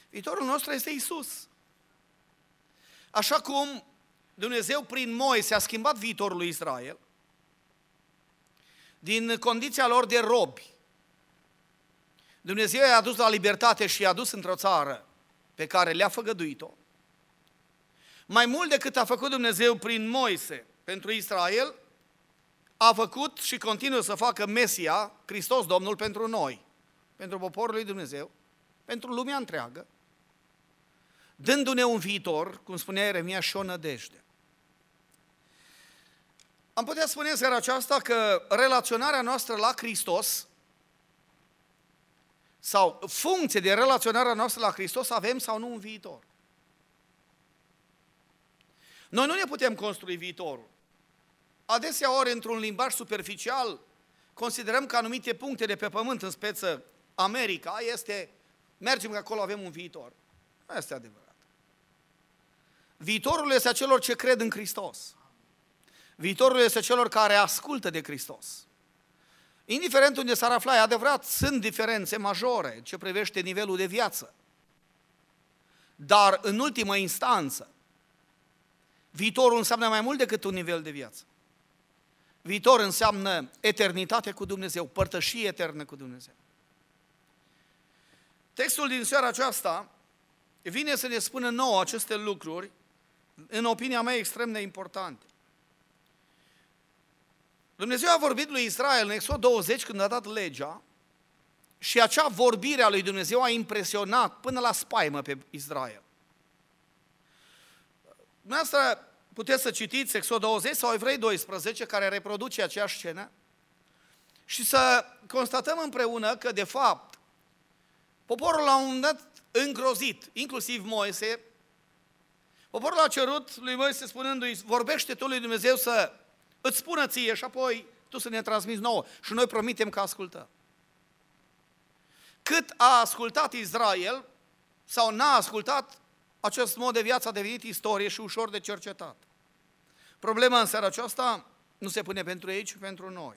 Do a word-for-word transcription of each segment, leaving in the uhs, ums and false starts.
Viitorul nostru este Iisus. Așa cum Dumnezeu prin Moise a schimbat viitorul lui Israel, din condiția lor de robi, Dumnezeu i-a adus la libertate și i-a dus într-o țară pe care le-a făgăduit-o. Mai mult decât a făcut Dumnezeu prin Moise pentru Israel, a făcut și continuă să facă Mesia, Hristos Domnul, pentru noi, pentru poporul lui Dumnezeu, pentru lumea întreagă, dându-ne un viitor, cum spunea Ieremia, și o nădejde. Am putea spune în seara aceasta că relaționarea noastră la Hristos, sau funcție de relaționarea noastră la Hristos, avem sau nu un viitor. Noi nu ne putem construi viitorul. Adesea ori, într-un limbaj superficial, considerăm că anumite puncte de pe pământ, în speță America, este, mergem că acolo avem un viitor. Nu este adevărat. Viitorul este a celor ce cred în Hristos. Viitorul este a celor care ascultă de Hristos. Indiferent unde s-ar afla, e adevărat, sunt diferențe majore ce privește nivelul de viață. Dar, în ultimă instanță, viitorul înseamnă mai mult decât un nivel de viață. Viitor înseamnă eternitate cu Dumnezeu, părtășie eternă cu Dumnezeu. Textul din seara aceasta vine să ne spună nouă aceste lucruri, în opinia mea extrem de importante. Dumnezeu a vorbit lui Israel în Exod douăzeci când a dat legea și acea vorbire a lui Dumnezeu a impresionat până la spaimă pe Israel. Dumneavoastră puteți să citiți Exod douăzeci sau Evrei doisprezece, care reproduce aceeași scenă, și să constatăm împreună că, de fapt, poporul la un moment dat îngrozit, inclusiv Moise, poporul a cerut lui Moise spunându-i, vorbește tu lui Dumnezeu să îți spună ție și apoi tu să ne transmiți nouă și noi promitem că ascultăm. Cât a ascultat Israel sau n-a ascultat, acest mod de viață a devenit istorie și ușor de cercetat. Problema în seara aceasta nu se pune pentru ei, ci pentru noi.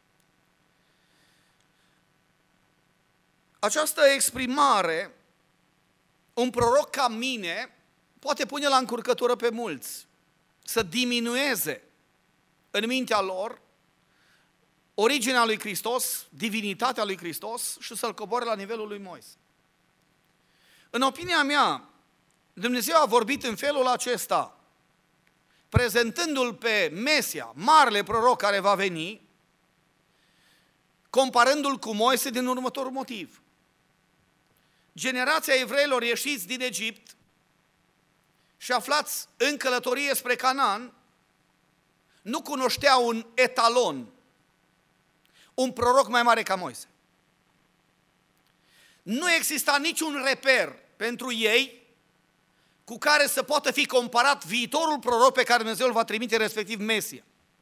Această exprimare, un proroc ca mine, poate pune la încurcătură pe mulți, să diminueze în mintea lor originea lui Hristos, divinitatea lui Hristos și să-l coboare la nivelul lui Moise. În opinia mea, Dumnezeu a vorbit în felul acesta, prezentându-l pe Mesia, marele proroc care va veni, comparându-l cu Moise din următorul motiv. Generația evreilor ieșiți din Egipt și aflați în călătorie spre Canaan, nu cunoștea un etalon, un proroc mai mare ca Moise. Nu exista niciun reper pentru ei cu care să poată fi comparat viitorul proroc pe care Dumnezeu îl va trimite, respectiv Mesia.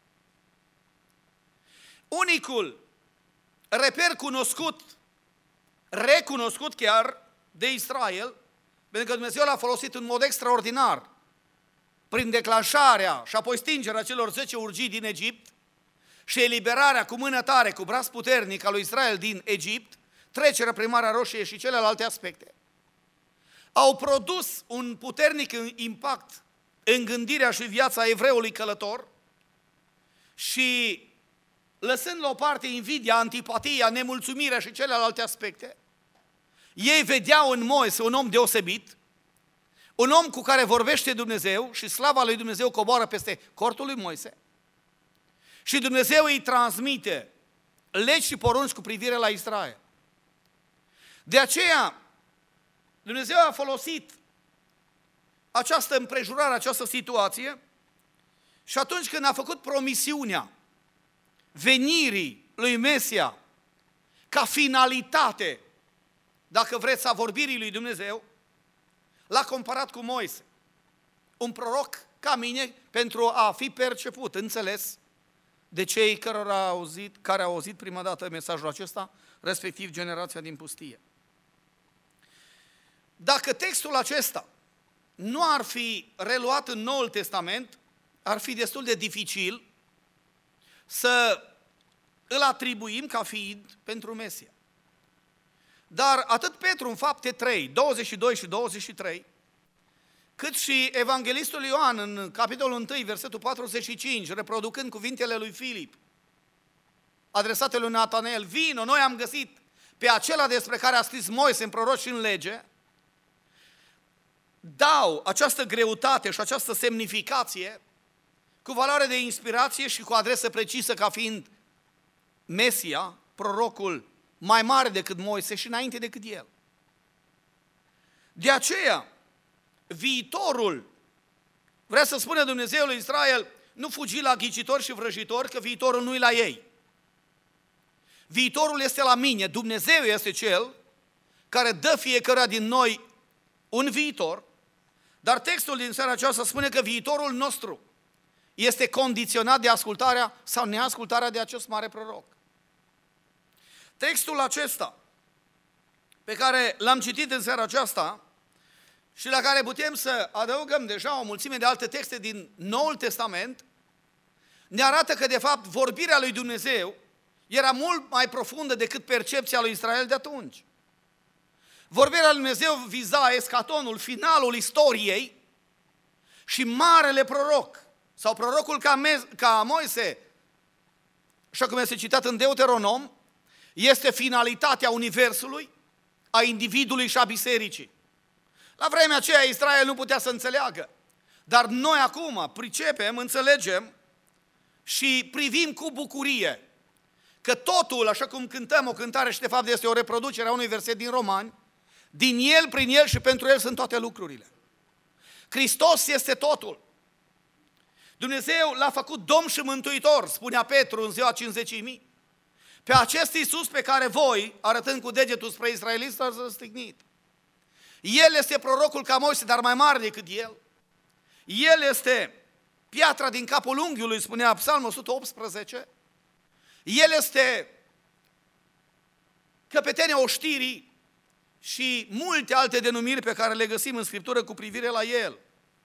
Unicul reper cunoscut, recunoscut chiar de Israel, pentru că Dumnezeu l-a folosit în mod extraordinar prin declanșarea și apoi stingerea celor zece urgii din Egipt și eliberarea cu mână tare, cu braț puternic al lui Israel din Egipt, trecerea prin Marea Roșie și celelalte aspecte, au produs un puternic impact în gândirea și viața evreului călător și, lăsând la o parte invidia, antipatia, nemulțumirea și celelalte aspecte, ei vedeau în Moise un om deosebit, un om cu care vorbește Dumnezeu și slava lui Dumnezeu coboară peste cortul lui Moise și Dumnezeu îi transmite legi și porunci cu privire la Israel. De aceea, Dumnezeu a folosit această împrejurare, această situație și atunci când a făcut promisiunea venirii lui Mesia ca finalitate, dacă vreți, a vorbirii lui Dumnezeu, l-a comparat cu Moise, un proroc ca mine, pentru a fi perceput, înțeles de cei care au auzit, care au auzit prima dată mesajul acesta, respectiv generația din pustie. Dacă textul acesta nu ar fi reluat în Noul Testament, ar fi destul de dificil să îl atribuim ca fiind pentru Mesia. Dar atât Petru în Fapte trei, douăzeci și doi și douăzeci și trei, cât și Evanghelistul Ioan în capitolul unu, versetul patruzeci și cinci, reproducând cuvintele lui Filip, adresate lui Natanael, vino, noi am găsit pe acela despre care a scris Moise în proroci și în lege, dau această greutate și această semnificație cu valoare de inspirație și cu adresă precisă ca fiind Mesia, prorocul mai mare decât Moise și înainte decât el. De aceea, viitorul, vrea să spună Dumnezeul lui Israel, nu fugi la ghicitori și vrăjitori, că viitorul nu-i la ei. Viitorul este la mine, Dumnezeu este Cel care dă fiecăruia din noi un viitor, dar textul din seara aceasta spune că viitorul nostru este condiționat de ascultarea sau neascultarea de acest mare proroc. Textul acesta pe care l-am citit în seara aceasta și la care putem să adăugăm deja o mulțime de alte texte din Noul Testament, ne arată că de fapt vorbirea lui Dumnezeu era mult mai profundă decât percepția lui Israel de atunci. Vorbirea lui Dumnezeu viza escatonul, finalul istoriei și marele proroc, sau prorocul ca, Me- ca Moise, așa cum este citat în Deuteronom, este finalitatea universului, a individului și a bisericii. La vremea aceea Israel nu putea să înțeleagă, dar noi acum pricepem, înțelegem și privim cu bucurie că totul, așa cum cântăm o cântare și de fapt este o reproducere a unui verset din Romani, din El, prin El și pentru El sunt toate lucrurile. Hristos este totul. Dumnezeu l-a făcut Domn și Mântuitor, spunea Petru în ziua cincizecimii. Pe acest Iisus pe care voi, arătând cu degetul spre israeliți, l-ați răstignit. El este prorocul ca Moise, dar mai mare decât el. El este piatra din capul unghiului, spunea Psalmul o sută optsprezece. El este căpetenia oștirii și multe alte denumiri pe care le găsim în Scriptură cu privire la el.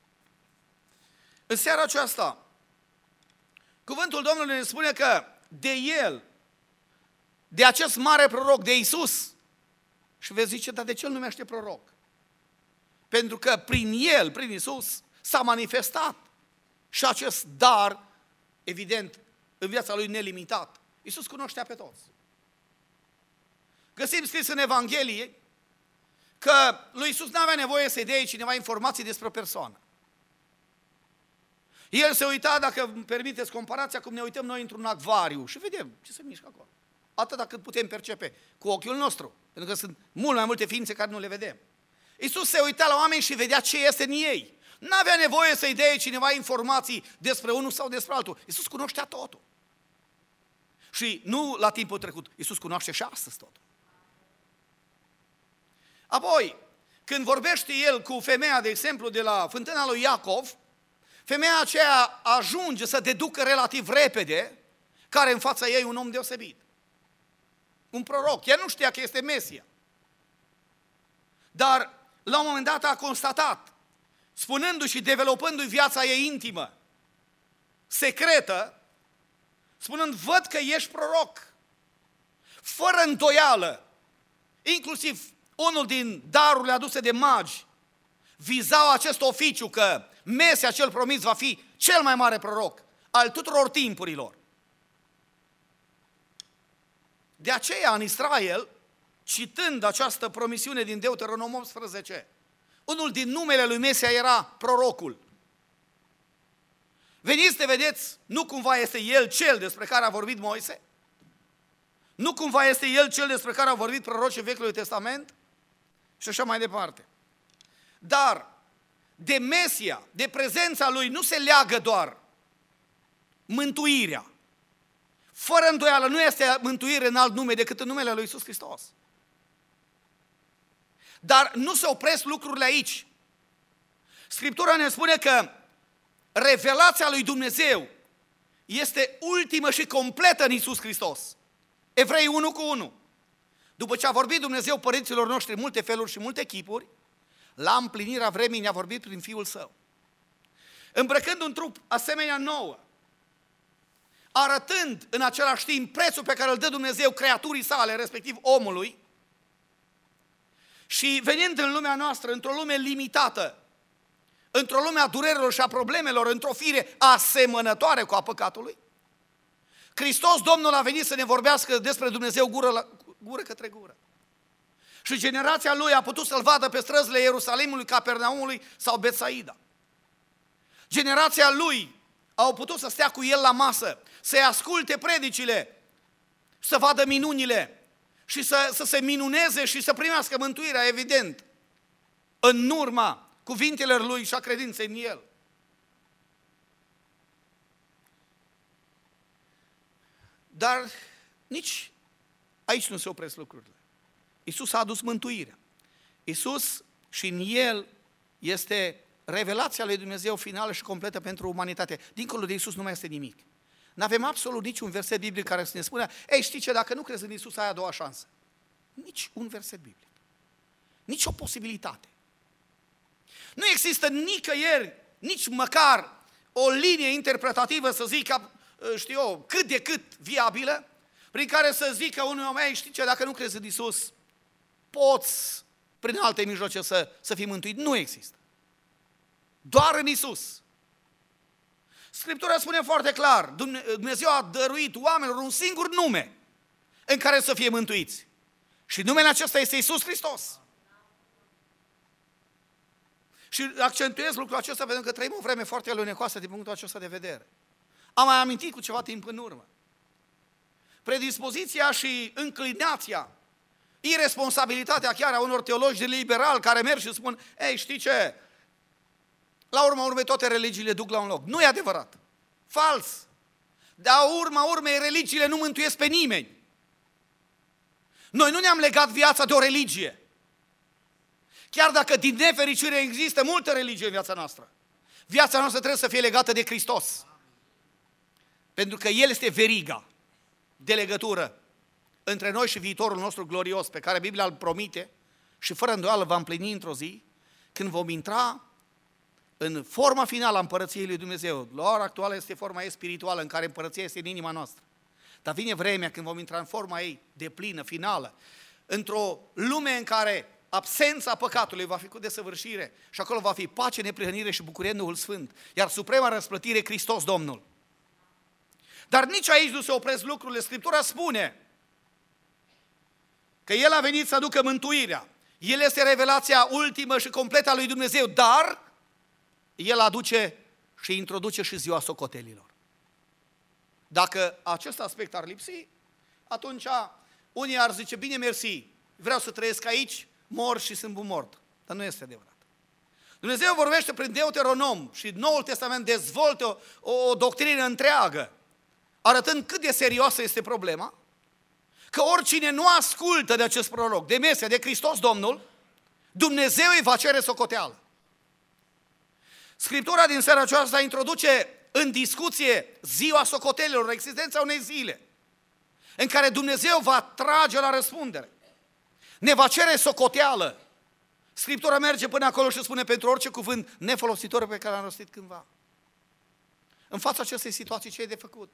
În seara aceasta, cuvântul Domnului ne spune că de el, de acest mare proroc, de Iisus, și veți zice, dar de ce îl numește proroc? Pentru că prin el, prin Iisus, s-a manifestat și acest dar, evident, în viața lui nelimitat. Iisus cunoștea pe toți. Găsim scris în Evanghelie că lui Iisus n-avea nevoie să-i dea cineva informații despre o persoană. El se uita, dacă îmi permiteți comparația, cum ne uităm noi într-un acvariu și vedem ce se mișcă acolo. Atâta cât putem percepe cu ochiul nostru, pentru că sunt mult mai multe ființe care nu le vedem. Iisus se uita la oameni și vedea ce este în ei. N-avea nevoie să-i dea cineva informații despre unul sau despre altul. Iisus cunoștea totul. Și nu la timpul trecut, Iisus cunoaște și astăzi totul. Apoi, când vorbește el cu femeia, de exemplu, de la fântâna lui Iacov, femeia aceea ajunge să deducă relativ repede care în fața ei un om deosebit. Un proroc. Ea nu știa că este Mesia. Dar la un moment dat a constatat, spunându-și, developându-i viața ei intimă, secretă, spunând, văd că ești proroc. Fără îndoială, inclusiv unul din darurile aduse de magi, vizau acest oficiu că Mesia cel promis va fi cel mai mare proroc al tuturor timpurilor. De aceea, în Israel, citând această promisiune din Deuteronom optsprezece, unul din numele lui Mesia era prorocul. Veniți să vedeți, nu cumva este el cel despre care a vorbit Moise? Nu cumva este el cel despre care au vorbit prorocii Vechiului Testament? Și așa mai departe. Dar de Mesia, de prezența lui, nu se leagă doar mântuirea. Fără îndoială, nu este mântuire în alt nume decât în numele lui Iisus Hristos. Dar nu se opresc lucrurile aici. Scriptura ne spune că revelația lui Dumnezeu este ultimă și completă în Iisus Hristos. Evrei unu cu unu. După ce a vorbit Dumnezeu părinților noștri în multe feluri și multe chipuri, la împlinirea vremii ne-a vorbit prin Fiul Său. Îmbrăcând un trup asemenea nouă, arătând în același timp prețul pe care îl dă Dumnezeu creaturii sale, respectiv omului, Și venind în lumea noastră, într-o lume limitată, într-o lume a durerilor și a problemelor, într-o fire asemănătoare cu a păcatului, Hristos Domnul a venit să ne vorbească despre Dumnezeu gură, la, gură către gură. Și generația lui a putut să-L vadă pe străzile Ierusalimului, Capernaumului sau Betsaida. Generația lui au putut să stea cu El la masă, să-i asculte predicile, să vadă minunile și să, să se minuneze și să primească mântuirea, evident, în urma cuvintelor lui și a credinței în El. Dar nici aici nu se opresc lucrurile. Iisus a adus mântuirea. Iisus și în El este revelația lui Dumnezeu finală și completă pentru umanitate. Dincolo de Iisus nu mai este nimic. Nu avem absolut niciun verset biblic care să ne spună, ei, știi ce, dacă nu crezi în Iisus ai a doua șansă. Nici un verset biblic. Nici o posibilitate. Nu există nicăieri, nici măcar o linie interpretativă, să zic, știu eu, cât de cât viabilă, prin care să zică unui om, ei, știi ce, dacă nu crezi în Iisus, poți prin alte mijloace să, să fii mântuit. Nu există. Doar în Iisus. Scriptura spune foarte clar, Dumnezeu a dăruit oamenilor un singur nume în care să fie mântuiți. Și numele acesta este Iisus Hristos. Și accentuez lucrul acesta pentru că trăim o vreme foarte alunecoasă din punctul acesta de vedere. Am mai amintit cu ceva timp în urmă. Predispoziția și înclinația, irresponsabilitatea chiar a unor teologi liberali care merg și spun, ei, știi ce, la urma urmei toate religiile duc la un loc. Nu e adevărat. Fals. Dar urma urmei religiile nu mântuiesc pe nimeni. Noi nu ne-am legat viața de o religie. Chiar dacă din nefericire există multă religie în viața noastră. Viața noastră trebuie să fie legată de Hristos. Pentru că El este veriga de legătură între noi și viitorul nostru glorios, pe care Biblia îl promite și fără îndoială va împlini într-o zi, când vom intra în forma finală a împărăției lui Dumnezeu. La ora actuală este forma ei spirituală, în care împărăția este în inima noastră. Dar vine vremea când vom intra în forma ei deplină, finală, într-o lume în care absența păcatului va fi cu desăvârșire și acolo va fi pace, neprihănire și bucurie în Duhul Sfânt, iar suprema răsplătire Hristos Domnul. Dar nici aici nu se opresc lucrurile. Scriptura spune că El a venit să aducă mântuirea. El este revelația ultimă și completă a lui Dumnezeu, dar El aduce și introduce și ziua socotelilor. Dacă acest aspect ar lipsi, atunci unii ar zice, bine, mersi, vreau să trăiesc aici, mor și sunt mort. Dar nu este adevărat. Dumnezeu vorbește prin Deuteronom și Noul Testament dezvoltă o, o doctrină întreagă, arătând cât de serioasă este problema, că oricine nu ascultă de acest proroc, de Mesia, de Hristos Domnul, Dumnezeu îi va cere socoteală. Scriptura din seara aceasta introduce în discuție ziua socotelilor, existența unei zile în care Dumnezeu va trage la răspundere. Ne va cere socoteală. Scriptura merge până acolo și spune pentru orice cuvânt nefolositor pe care l-am rostit cândva. În fața acestei situații ce e de făcut?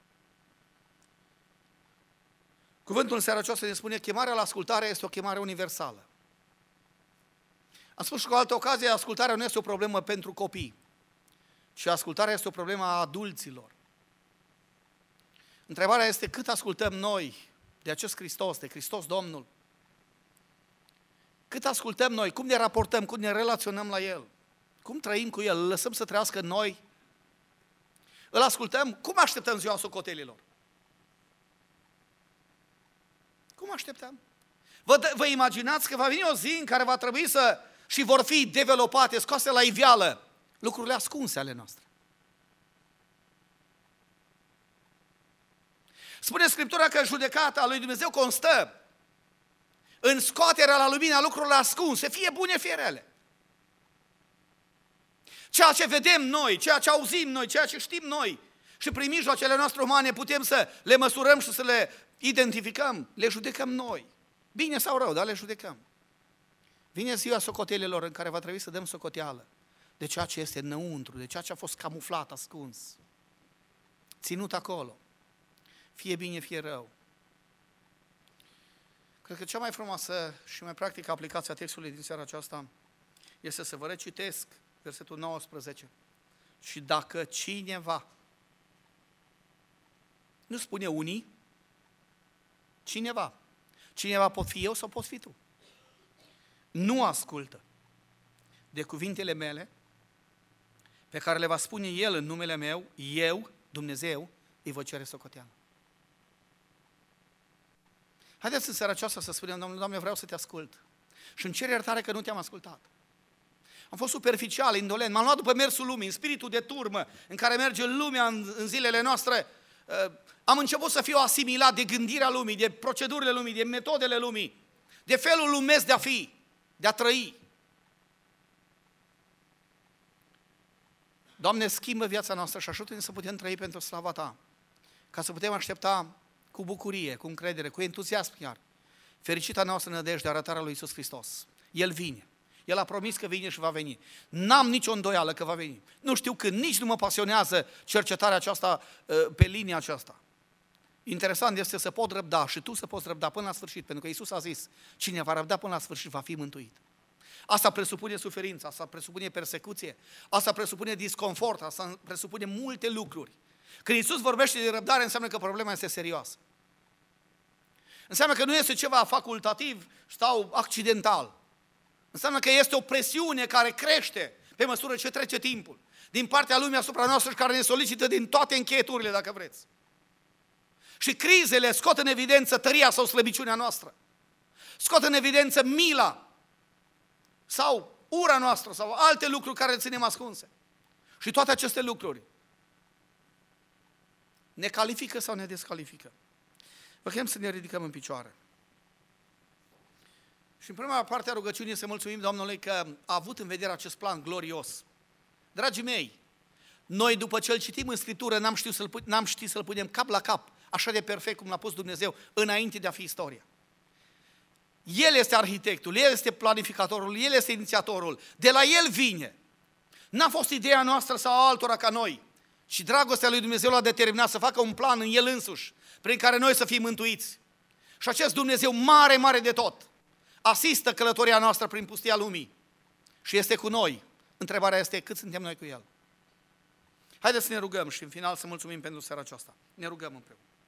Cuvântul în seara aceasta ne spune, chemarea la ascultare este o chemare universală. Am spus și cu altă ocazie, ascultarea nu este o problemă pentru copii, ci ascultarea este o problemă a adulților. Întrebarea este cât ascultăm noi de acest Hristos, de Hristos Domnul? Cât ascultăm noi, cum ne raportăm, cum ne relaționăm la El? Cum trăim cu El? Îl lăsăm să trăiască în noi? Îl ascultăm? Cum așteptăm ziua socotelilor? Cum așteptăm? Vă, vă imaginați că va veni o zi în care va trebui să, și vor fi developate, scoase la iveală, lucrurile ascunse ale noastre. Spune Scriptura că judecata lui Dumnezeu constă în scoaterea la lumină a lucrurilor ascunse, fie bune, fie rele. Ceea ce vedem noi, ceea ce auzim noi, ceea ce știm noi și prin mijloacele noastre umane putem să le măsurăm și să le identificăm, le judecăm noi. Bine sau rău, dar le judecăm. Vine ziua socotelilor în care va trebui să dăm socoteală de ceea ce este înăuntru, de ceea ce a fost camuflat, ascuns, ținut acolo. Fie bine, fie rău. Cred că cea mai frumoasă și mai practică aplicație a textului din seara aceasta este să vă recitesc versetul nouăsprezece. Și dacă cineva, nu spune unii, cineva, cineva pot fi eu sau pot fi tu, nu ascultă de cuvintele mele, pe care le va spune El în numele meu, eu, Dumnezeu, îi voi cere socoteală. Haideți în seara aceasta să spunem, Doamne, Doamne, vreau să te ascult. Și îmi cer iertare că nu te-am ascultat. Am fost superficial, indolent, m-am luat după mersul lumii, în spiritul de turmă în care merge lumea în, în zilele noastre. Am început să fiu asimilat de gândirea lumii, de procedurile lumii, de metodele lumii, de felul lumesc de a fi, de a trăi. Doamne, schimbă viața noastră și ajută-ne să putem trăi pentru slava Ta, ca să putem aștepta cu bucurie, cu încredere, cu entuziasm chiar, fericita noastră nădejde, arătarea lui Iisus Hristos. El vine. El a promis că vine și va veni. N-am nicio îndoială că va veni. Nu știu când, nici nu mă pasionează cercetarea aceasta pe linia aceasta. Interesant este să pot răbda și tu să poți răbda până la sfârșit, pentru că Iisus a zis, cine va răbda până la sfârșit va fi mântuit. Asta presupune suferință, asta presupune persecuție, asta presupune disconfort, asta presupune multe lucruri. Când Iisus vorbește de răbdare, înseamnă că problema este serioasă. Înseamnă că nu este ceva facultativ sau accidental. Înseamnă că este o presiune care crește pe măsură ce trece timpul. Din partea lumii asupra noastră și care ne solicită din toate încheieturile, dacă vreți. Și crizele scot în evidență tăria sau slăbiciunea noastră. Scot în evidență mila sau ura noastră sau alte lucruri care le ținem ascunse. Și toate aceste lucruri ne califică sau ne descalifică. Vă chem să ne ridicăm în picioare. Și în prima parte a rugăciunii să mulțumim Domnului că a avut în vedere acest plan glorios. Dragii mei, noi după ce îl citim în Scriptură n-am știut să-l, n-am știut să-l punem cap la cap, așa de perfect cum l-a pus Dumnezeu înainte de a fi istoria. El este arhitectul, El este planificatorul, El este inițiatorul, de la El vine. N-a fost ideea noastră sau altora ca noi, ci dragostea lui Dumnezeu l-a determinat să facă un plan în El însuși, prin care noi să fim mântuiți. Și acest Dumnezeu mare, mare de tot, asistă călătoria noastră prin pustia lumii și este cu noi. Întrebarea este cât suntem noi cu El. Haideți să ne rugăm și în final să mulțumim pentru seara aceasta. Ne rugăm împreună.